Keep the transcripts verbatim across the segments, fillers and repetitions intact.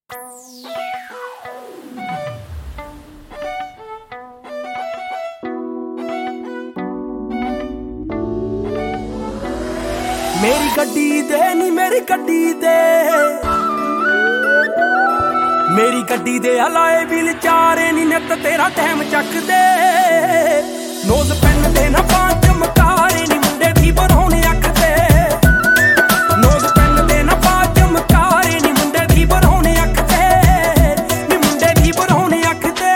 मेरी गड्डी दे नी मेरी गड्डी दे मेरी गड्डी दे हलाए बिल चारे नी नित तेरा टाइम चक दे नोज पेन दे ना पांच चमकारे नी मुंडे भी बरहोने अख दे नोज पेन दे ना पांच चमकारे नी मुंडे भी बरहोने अख दे नी मुंडे भी बरहोने अख दे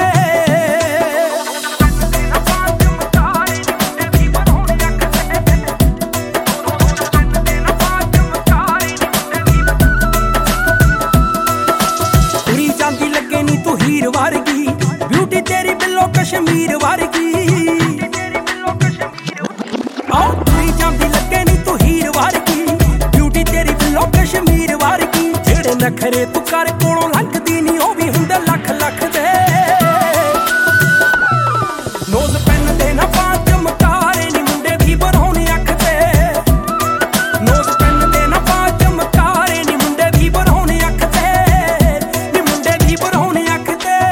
हीर वारगी ब्यूटी तेरी बिल्लो कश्मीर वारगी आओ तुरी जांदी लगे नी तू हीर वारगी ब्यूटी तेरी बिल्लो कश्मीर वारगी जेड़े नखरे तू कर कोलों लंघदी नी ओ भी हुंदे लख लख दे नोज पेन दे ना पांच चमकारे नी मुंडे भी बरहोने अख दे नोज पेन दे ना पांच चमकारे नी मुंडे भी बरहोने अख दे नी मुंडे भी बरहोने अख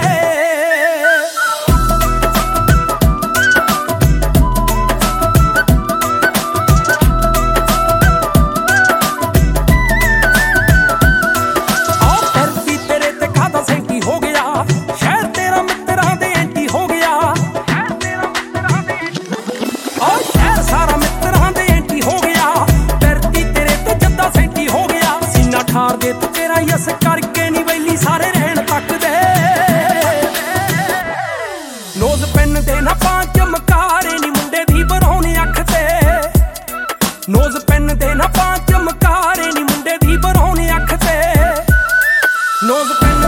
ठार दे तू तेरा यस करके नी वैली सारे रहन तक दे नोज पेन दे ना पांच चमकारे नी मुंडे भी बरहोने अख दे नोज पेन दे ना पांच चमकारे नी मुंडे भी बरहोने अख दे नोज पेन